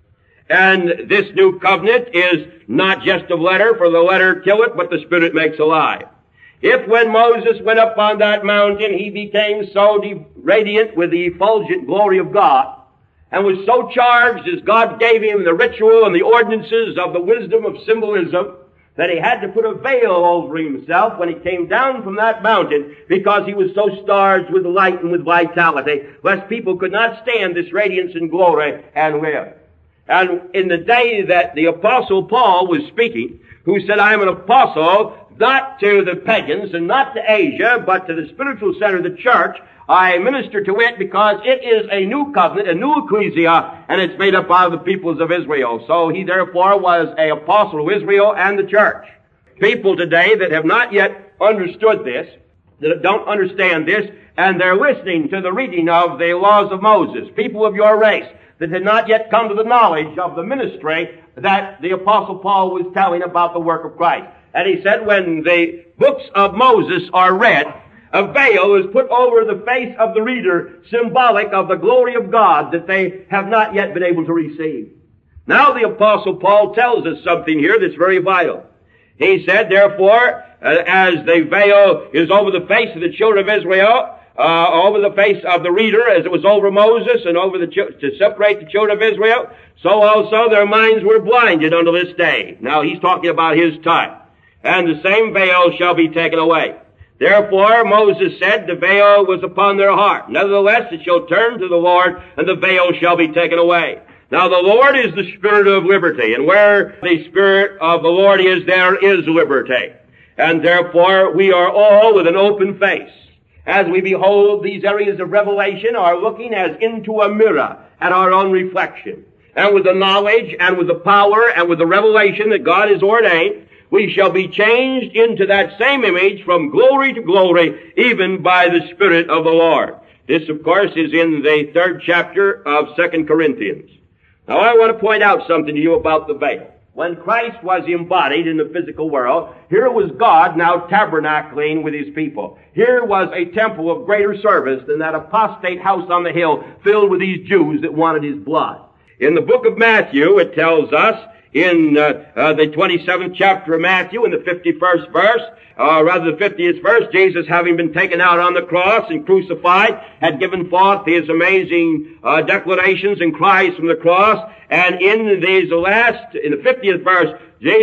And this new covenant is not just of letter, for the letter killeth, but the Spirit makes alive. If when Moses went up on that mountain, he became so radiant with the effulgent glory of God, and was so charged as God gave him the ritual and the ordinances of the wisdom of symbolism, that he had to put a veil over himself when he came down from that mountain, because he was so starved with light and with vitality, lest people could not stand this radiance and glory and live. And in the day that the Apostle Paul was speaking, who said, I am an apostle, not to the pagans and not to Asia, but to the spiritual center of the church, I minister to it because it is a new covenant, a new ecclesia, and it's made up out of the peoples of Israel. So he therefore was an apostle of Israel and the church. People today that have not yet understood this, that don't understand this, and they're listening to the reading of the laws of Moses, people of your race that had not yet come to the knowledge of the ministry that the Apostle Paul was telling about the work of Christ. And he said, when the books of Moses are read, a veil is put over the face of the reader, symbolic of the glory of God that they have not yet been able to receive. Now the Apostle Paul tells us something here that's very vital. He said, therefore, as the veil is over the face of the children of Israel, over the face of the reader, as it was over Moses and over to separate the children of Israel, so also their minds were blinded unto this day. Now he's talking about his time. And the same veil shall be taken away. Therefore, Moses said, the veil was upon their heart. Nevertheless, it shall turn to the Lord, and the veil shall be taken away. Now, the Lord is the Spirit of liberty, and where the Spirit of the Lord is, there is liberty. And therefore, we are all with an open face, as we behold these areas of revelation, are looking as into a mirror at our own reflection. And with the knowledge, and with the power, and with the revelation that God has ordained, we shall be changed into that same image from glory to glory, even by the Spirit of the Lord. This, of course, is in the 3rd chapter of 2 Corinthians. Now, I want to point out something to you about the veil. When Christ was embodied in the physical world, here was God now tabernacling with His people. Here was a temple of greater service than that apostate house on the hill filled with these Jews that wanted His blood. In the book of Matthew, it tells us, in the 27th chapter of Matthew, in the 51st verse, rather the 50th verse, Jesus, having been taken out on the cross and crucified, had given forth His amazing declarations and cries from the cross. And in these last, in the 50th verse,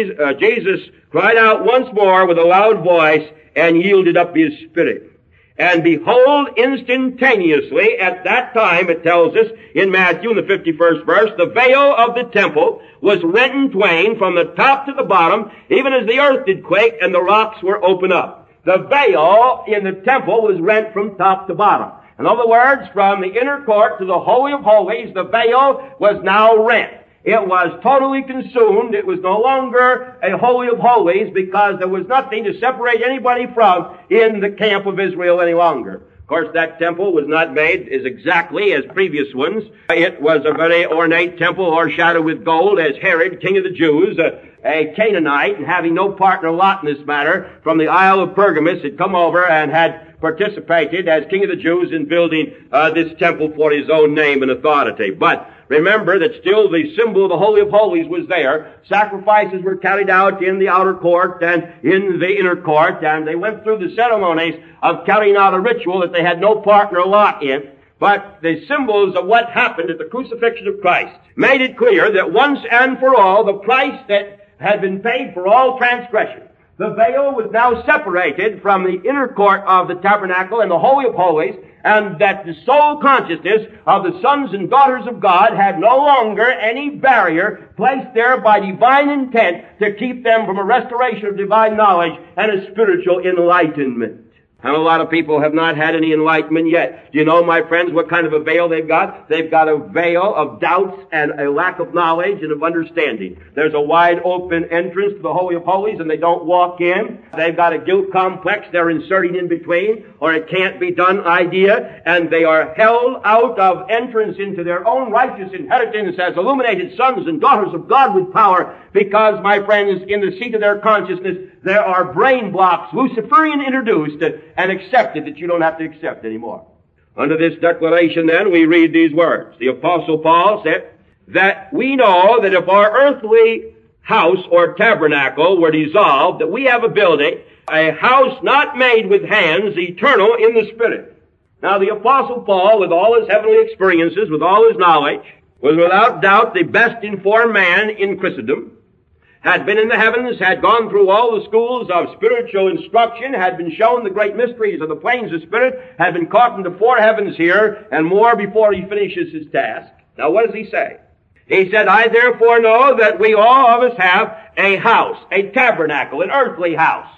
Jesus cried out once more with a loud voice and yielded up His spirit. And behold, instantaneously, at that time, it tells us in Matthew, in the 51st verse, the veil of the temple was rent in twain from the top to the bottom, even as the earth did quake and the rocks were opened up. The veil in the temple was rent from top to bottom. In other words, from the inner court to the Holy of Holies, the veil was now rent. It was totally consumed. It was no longer a Holy of Holies because there was nothing to separate anybody from in the camp of Israel any longer. Of course, that temple was not made as exactly as previous ones. It was a very ornate temple, o'ershadowed with gold, as Herod, king of the Jews, a Canaanite, and having no partner lot in this matter, from the Isle of Pergamus, had come over and had participated as king of the Jews in building this temple for his own name and authority. But remember that still the symbol of the Holy of Holies was there. Sacrifices were carried out in the outer court and in the inner court, and they went through the ceremonies of carrying out a ritual that they had no partner lot in. But the symbols of what happened at the crucifixion of Christ made it clear that once and for all, the price that had been paid for all transgression, the veil was now separated from the inner court of the tabernacle and the Holy of Holies, and that the sole consciousness of the sons and daughters of God had no longer any barrier placed there by divine intent to keep them from a restoration of divine knowledge and a spiritual enlightenment. And a lot of people have not had any enlightenment yet. Do you know, my friends, what kind of a veil they've got? They've got a veil of doubts and a lack of knowledge and of understanding. There's a wide open entrance to the Holy of Holies, and they don't walk in. They've got a guilt complex they're inserting in between, or it can't be done idea, and they are held out of entrance into their own righteous inheritance as illuminated sons and daughters of God with power, because, my friends, in the seat of their consciousness, there are brain blocks, Luciferian introduced, and accepted that you don't have to accept anymore. Under this declaration, then, we read these words. The Apostle Paul said that we know that if our earthly house or tabernacle were dissolved, that we have a building, a house not made with hands, eternal in the Spirit. Now, the Apostle Paul, with all his heavenly experiences, with all his knowledge, was without doubt the best informed man in Christendom, had been in the heavens, had gone through all the schools of spiritual instruction, had been shown the great mysteries of the planes of spirit, had been caught into four heavens here, and more before he finishes his task. Now what does he say? He said, I therefore know that we all of us have a house, a tabernacle, an earthly house.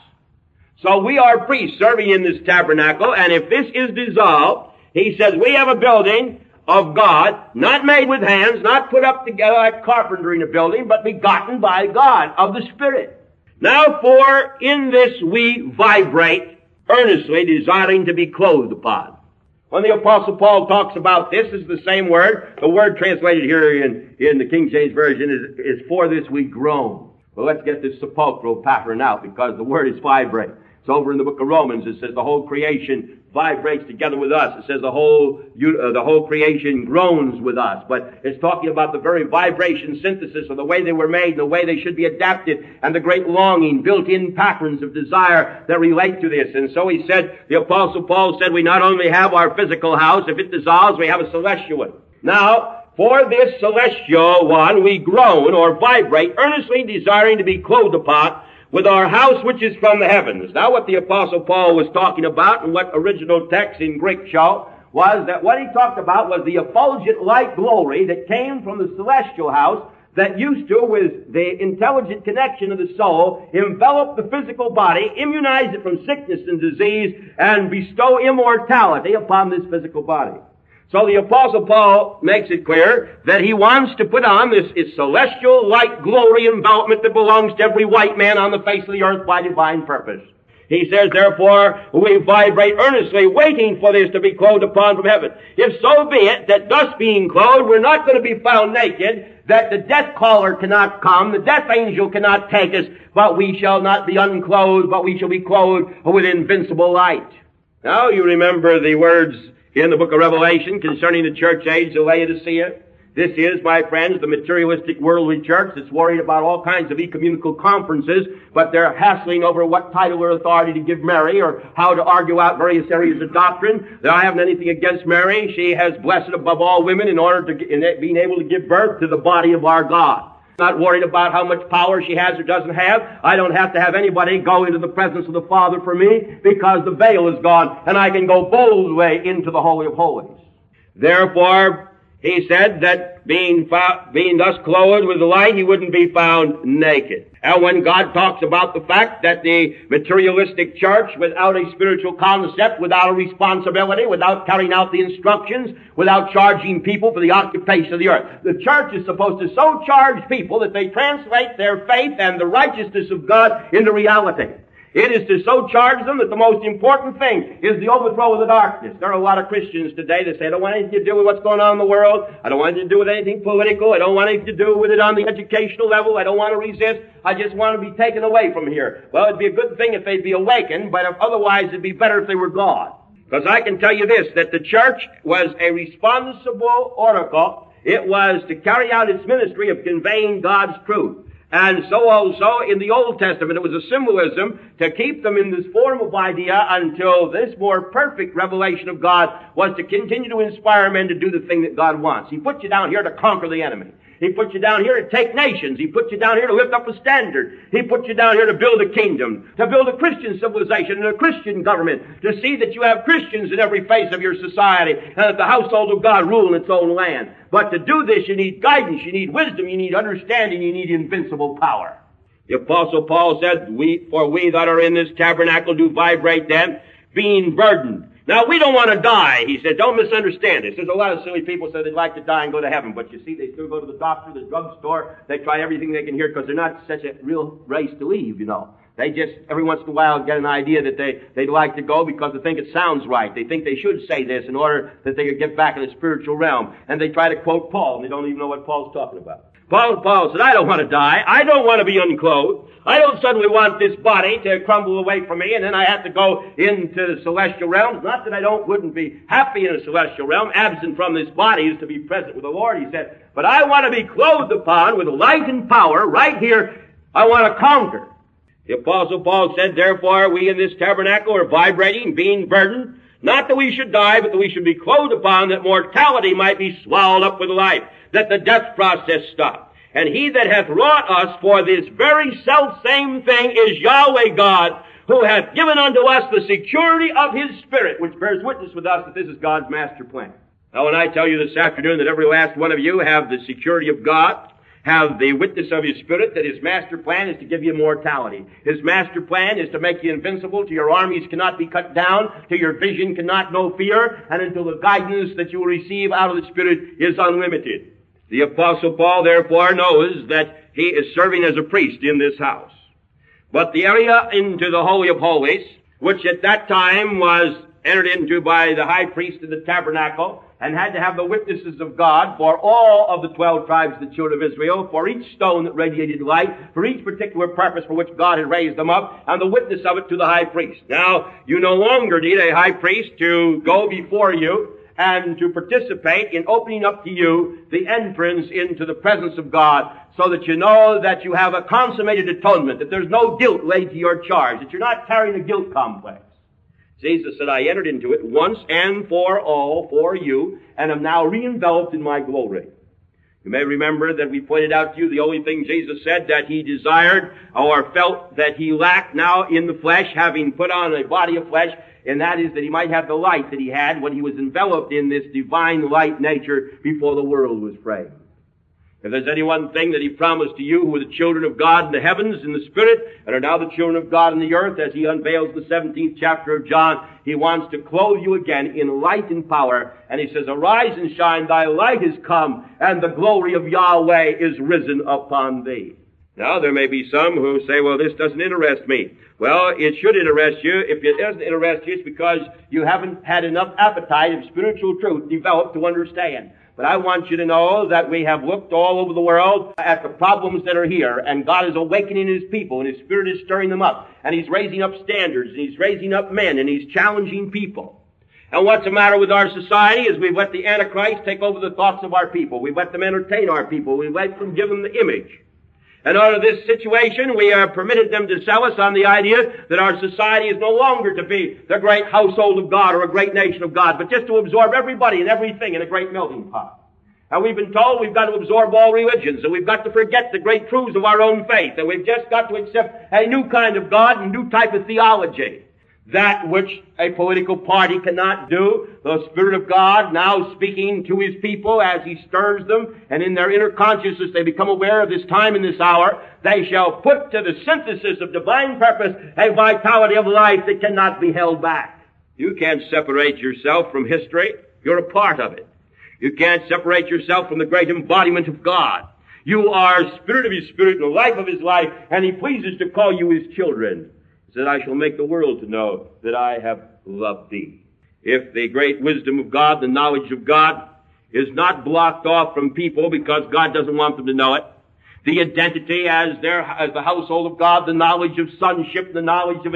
So we are priests serving in this tabernacle, and if this is dissolved, he says we have a building of God, not made with hands, not put up together like carpentry in a building, but begotten by God of the Spirit. Now for in this we vibrate, earnestly desiring to be clothed upon. When the Apostle Paul talks about this, is the same word. The word translated here in the King James Version is for this we groan. Well, let's get this sepulchral pattern out, because the word is vibrate. It's over in the book of Romans. It says the whole creation vibrates together with us. It says the whole creation groans with us. But it's talking about the very vibration synthesis of the way they were made and the way they should be adapted, and the great longing, built-in patterns of desire that relate to this. And so he said, the Apostle Paul said, we not only have our physical house, if it dissolves, we have a celestial one. Now, for this celestial one we groan or vibrate, earnestly desiring to be clothed upon with our house which is from the heavens. Now what the Apostle Paul was talking about, and what original text in Greek show, was that what he talked about was the effulgent light glory that came from the celestial house that used to, with the intelligent connection of the soul, envelop the physical body, immunize it from sickness and disease, and bestow immortality upon this physical body. So the Apostle Paul makes it clear that he wants to put on this celestial light glory envelopment that belongs to every white man on the face of the earth by divine purpose. He says, therefore, we vibrate earnestly, waiting for this to be clothed upon from heaven. If so be it that thus being clothed, we're not going to be found naked, that the death caller cannot come, the death angel cannot take us, but we shall not be unclothed, but we shall be clothed with invincible light. Now you remember the words in the book of Revelation concerning the church age of Laodicea. This is, my friends, the materialistic worldly church that's worried about all kinds of ecumenical conferences, but they're hassling over what title or authority to give Mary, or how to argue out various areas of doctrine. I haven't anything against Mary. She has blessed above all women in being able to give birth to the body of our God. Not worried about how much power she has or doesn't have. I don't have to have anybody go into the presence of the Father for me, because the veil is gone, and I can go boldly into the Holy of Holies. Therefore, he said that being thus clothed with the light, he wouldn't be found naked. And when God talks about the fact that the materialistic church, without a spiritual concept, without a responsibility, without carrying out the instructions, without charging people for the occupation of the earth, the church is supposed to so charge people that they translate their faith and the righteousness of God into reality. It is to so charge them that the most important thing is the overthrow of the darkness. There are a lot of Christians today that say, I don't want anything to do with what's going on in the world. I don't want anything to do with anything political. I don't want anything to do with it on the educational level. I don't want to resist. I just want to be taken away from here. Well, it'd be a good thing if they'd be awakened, but otherwise it'd be better if they were gone. Because I can tell you this, that the church was a responsible oracle. It was to carry out its ministry of conveying God's truth. And so also in the Old Testament, it was a symbolism to keep them in this form of idea until this more perfect revelation of God was to continue to inspire men to do the thing that God wants. He put you down here to conquer the enemy. He put you down here to take nations. He put you down here to lift up a standard. He put you down here to build a kingdom, to build a Christian civilization and a Christian government, to see that you have Christians in every phase of your society and that the household of God rule in its own land. But to do this, you need guidance, you need wisdom, you need understanding, you need invincible power. The Apostle Paul said, For we that are in this tabernacle do vibrate then, being burdened. Now, we don't want to die, he said. Don't misunderstand this. There's a lot of silly people say they'd like to die and go to heaven, but you see, they still go to the doctor, the drugstore. They try everything they can hear because they're not such a real race to leave, you know. They just, every once in a while, get an idea that they'd like to go because they think it sounds right. They think they should say this in order that they could get back in the spiritual realm. And they try to quote Paul, and they don't even know what Paul's talking about. Paul said, I don't want to die. I don't want to be unclothed. I don't suddenly want this body to crumble away from me and then I have to go into the celestial realm. Not that I wouldn't be happy in a celestial realm. Absent from this body is to be present with the Lord, he said. But I want to be clothed upon with light and power right here. I want to conquer. The Apostle Paul said, therefore we in this tabernacle are vibrating, being burdened. Not that we should die, but that we should be clothed upon, that mortality might be swallowed up with life, that the death process stop. And he that hath wrought us for this very self-same thing is Yahweh God, who hath given unto us the security of his Spirit, which bears witness with us that this is God's master plan. Now, when I tell you this afternoon that every last one of you have the security of God, have the witness of his Spirit, that his master plan is to give you immortality. His master plan is to make you invincible, till your armies cannot be cut down, till your vision cannot know fear, and until the guidance that you will receive out of the Spirit is unlimited. The Apostle Paul, therefore, knows that he is serving as a priest in this house. But the area into the Holy of Holies, which at that time was entered into by the high priest of the tabernacle, and had to have the witnesses of God for all of the 12 tribes of the children of Israel, for each stone that radiated light, for each particular purpose for which God had raised them up, and the witness of it to the high priest. Now, you no longer need a high priest to go before you and to participate in opening up to you the entrance into the presence of God, so that you know that you have a consummated atonement, that there's no guilt laid to your charge, that you're not carrying a guilt complex. Jesus said, I entered into it once and for all for you, and am now re-enveloped in my glory. You may remember that we pointed out to you the only thing Jesus said that he desired or felt that he lacked now in the flesh, having put on a body of flesh, and that is that he might have the light that he had when he was enveloped in this divine light nature before the world was framed. If there's any one thing that he promised to you who are the children of God in the heavens, in the Spirit, and are now the children of God in the earth, as he unveils in the 17th chapter of John, he wants to clothe you again in light and power. And he says, arise and shine, thy light is come, and the glory of Yahweh is risen upon thee. Now, there may be some who say, well, this doesn't interest me. Well, it should interest you. If it doesn't interest you, it's because you haven't had enough appetite of spiritual truth developed to understand. But I want you to know that we have looked all over the world at the problems that are here, and God is awakening his people, and his Spirit is stirring them up, and he's raising up standards, and he's raising up men, and he's challenging people. And what's the matter with our society is we've let the Antichrist take over the thoughts of our people. We've let them entertain our people. We've let them give them the image. And out of this situation, we have permitted them to sell us on the idea that our society is no longer to be the great household of God or a great nation of God, but just to absorb everybody and everything in a great melting pot. And we've been told we've got to absorb all religions, and we've got to forget the great truths of our own faith, and we've just got to accept a new kind of God and a new type of theology. That which a political party cannot do, the Spirit of God now speaking to his people as he stirs them, and in their inner consciousness they become aware of this time and this hour, they shall put to the synthesis of divine purpose a vitality of life that cannot be held back. You can't separate yourself from history. You're a part of it. You can't separate yourself from the great embodiment of God. You are Spirit of his Spirit and the life of his life, and he pleases to call you his children. said, I shall make the world to know that I have loved thee. If the great wisdom of God, the knowledge of God, is not blocked off from people because God doesn't want them to know it, the identity as the household of God, the knowledge of sonship, the knowledge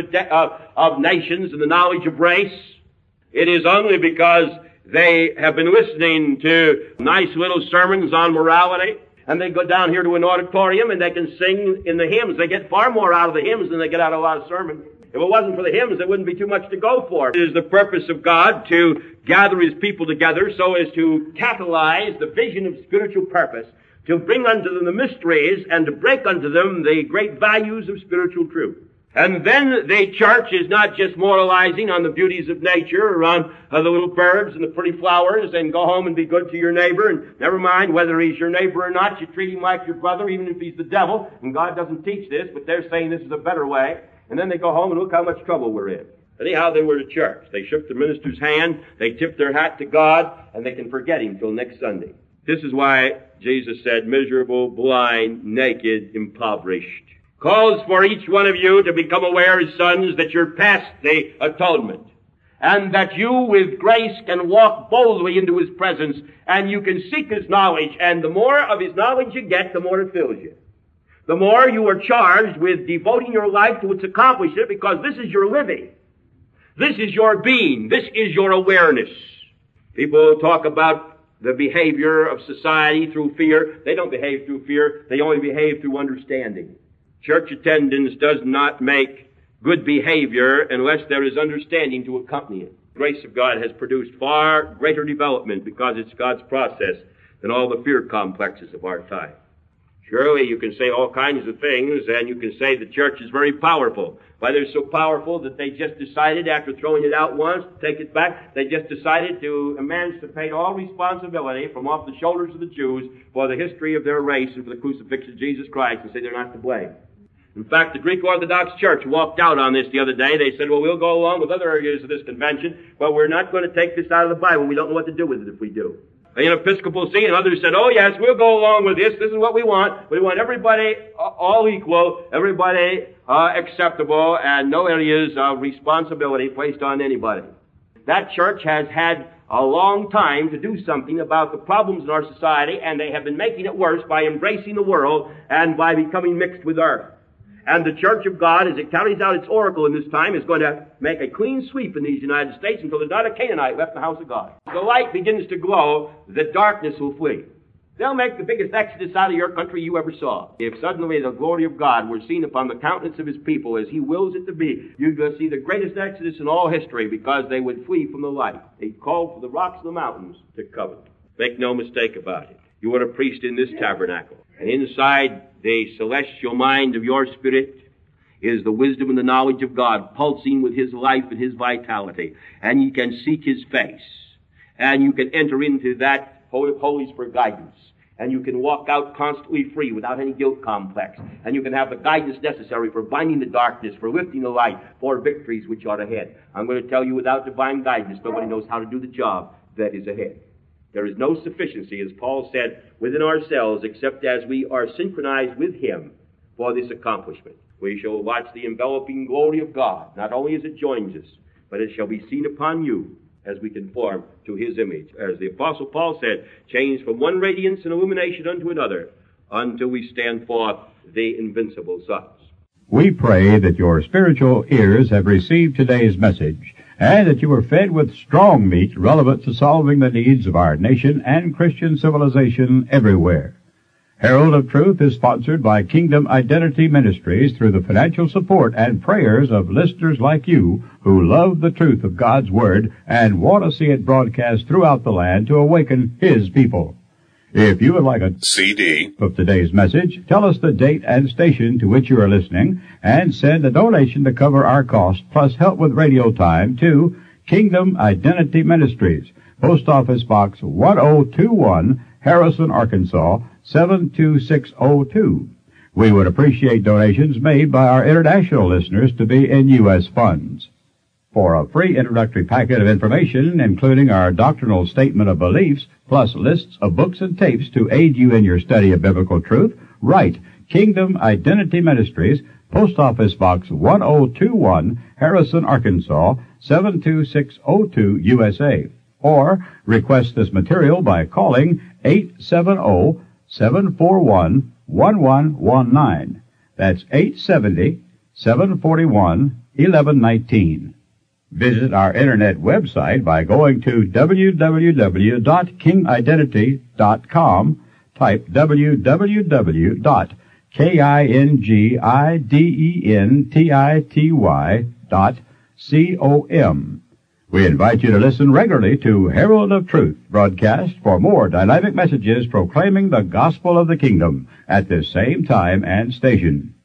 of nations, and the knowledge of race, it is only because they have been listening to nice little sermons on morality, and they go down here to an auditorium and they can sing in the hymns. They get far more out of the hymns than they get out of a lot of sermons. If it wasn't for the hymns, there wouldn't be too much to go for. It is the purpose of God to gather His people together so as to catalyze the vision of spiritual purpose, to bring unto them the mysteries and to break unto them the great values of spiritual truth. And then the church is not just moralizing on the beauties of nature or on the little birds and the pretty flowers and go home and be good to your neighbor and never mind whether he's your neighbor or not, you treat him like your brother even if he's the devil. And God doesn't teach this, but they're saying this is a better way. And then they go home and look how much trouble we're in. Anyhow, they were to church. They shook the minister's hand, they tipped their hat to God, and they can forget Him till next Sunday. This is why Jesus said, miserable, blind, naked, impoverished. Calls for each one of you to become aware as sons that you're past the atonement, and that you with grace can walk boldly into His presence, and you can seek His knowledge, and the more of His knowledge you get, the more it fills you. The more you are charged with devoting your life to its accomplishment, because this is your living. This is your being. This is your awareness. People talk about the behavior of society through fear. They don't behave through fear. They only behave through understanding. Church attendance does not make good behavior unless there is understanding to accompany it. The grace of God has produced far greater development because it's God's process than all the fear complexes of our time. Surely you can say all kinds of things, and you can say the church is very powerful. Why, they're so powerful that they just decided, after throwing it out once, to take it back, they just decided to emancipate all responsibility from off the shoulders of the Jews for the history of their race and for the crucifixion of Jesus Christ, and say they're not to blame. In fact, the Greek Orthodox Church walked out on this the other day. They said, well, we'll go along with other areas of this convention, but we're not going to take this out of the Bible. We don't know what to do with it if we do. In Episcopal See, and others said, oh yes, we'll go along with this. This is what we want. We want everybody all equal, everybody acceptable, and no areas of responsibility placed on anybody. That church has had a long time to do something about the problems in our society, and they have been making it worse by embracing the world and by becoming mixed with earth. And the Church of God, as it carries out its oracle in this time, is going to make a clean sweep in these United States until there's not a Canaanite left in the house of God. The light begins to glow, the darkness will flee. They'll make the biggest exodus out of your country you ever saw. If suddenly the glory of God were seen upon the countenance of His people as He wills it to be, you're going to see the greatest exodus in all history because they would flee from the light. They called for the rocks of the mountains to cover them. Make no mistake about it. You are a priest in this tabernacle. And inside the celestial mind of your spirit is the wisdom and the knowledge of God pulsing with His life and His vitality. And you can seek His face. And you can enter into that Holy of Holies for guidance. And you can walk out constantly free without any guilt complex. And you can have the guidance necessary for binding the darkness, for lifting the light, for victories which are ahead. I'm going to tell you, without divine guidance, nobody knows how to do the job that is ahead. There is no sufficiency, as Paul said, within ourselves, except as we are synchronized with Him for this accomplishment. We shall watch the enveloping glory of God, not only as it joins us, but it shall be seen upon you as we conform to His image. As the Apostle Paul said, change from one radiance and illumination unto another, until we stand forth the invincible sons. We pray that your spiritual ears have received today's message, and that you are fed with strong meat relevant to solving the needs of our nation and Christian civilization everywhere. Herald of Truth is sponsored by Kingdom Identity Ministries through the financial support and prayers of listeners like you who love the truth of God's Word and want to see it broadcast throughout the land to awaken His people. If you would like a CD of today's message, tell us the date and station to which you are listening, and send a donation to cover our cost, plus help with radio time, to Kingdom Identity Ministries, Post Office Box 1021, Harrison, Arkansas, 72602. We would appreciate donations made by our international listeners to be in U.S. funds. For a free introductory packet of information, including our doctrinal statement of beliefs, plus lists of books and tapes to aid you in your study of biblical truth, write Kingdom Identity Ministries, Post Office Box 1021, Harrison, Arkansas, 72602, USA. Or request this material by calling 870-741-1119. That's 870-741-1119. Visit our internet website by going to www.kingidentity.com. Type www.kingidentity.com. We invite you to listen regularly to Herald of Truth broadcast for more dynamic messages proclaiming the gospel of the kingdom at this same time and station.